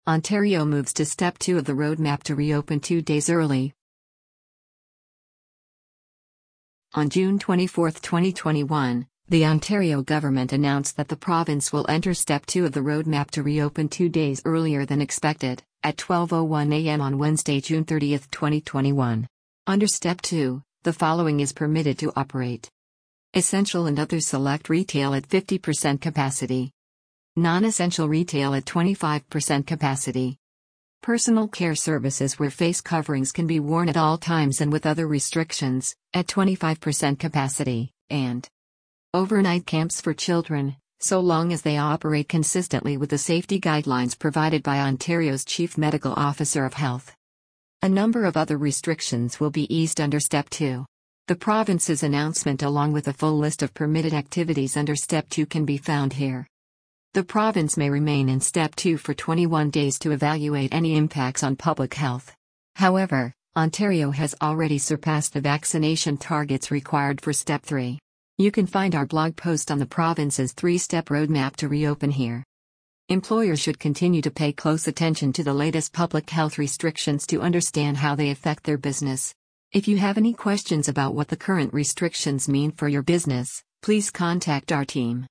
Ontario moves to Step 2 of the roadmap to reopen 2 days early. On June 24, 2021, the Ontario government announced that the province will enter Step 2 of the roadmap to reopen 2 days earlier than expected, at 12:01 a.m. on Wednesday, June 30, 2021. Under Step 2, the following is permitted to operate: essential and other select retail at 50% capacity. Non-essential retail at 25% capacity. Personal care services where face coverings can be worn at all times and with other restrictions, at 25% capacity, and overnight camps for children, so long as they operate consistently with the safety guidelines provided by Ontario's Chief Medical Officer of Health. A number of other restrictions will be eased under Step 2. The province's announcement along with a full list of permitted activities under Step 2 can be found here. The province may remain in Step 2 for 21 days to evaluate any impacts on public health. However, Ontario has already surpassed the vaccination targets required for Step 3. You can find our blog post on the province's 3-step roadmap to reopen here. Employers should continue to pay close attention to the latest public health restrictions to understand how they affect their business. If you have any questions about what the current restrictions mean for your business, please contact our team.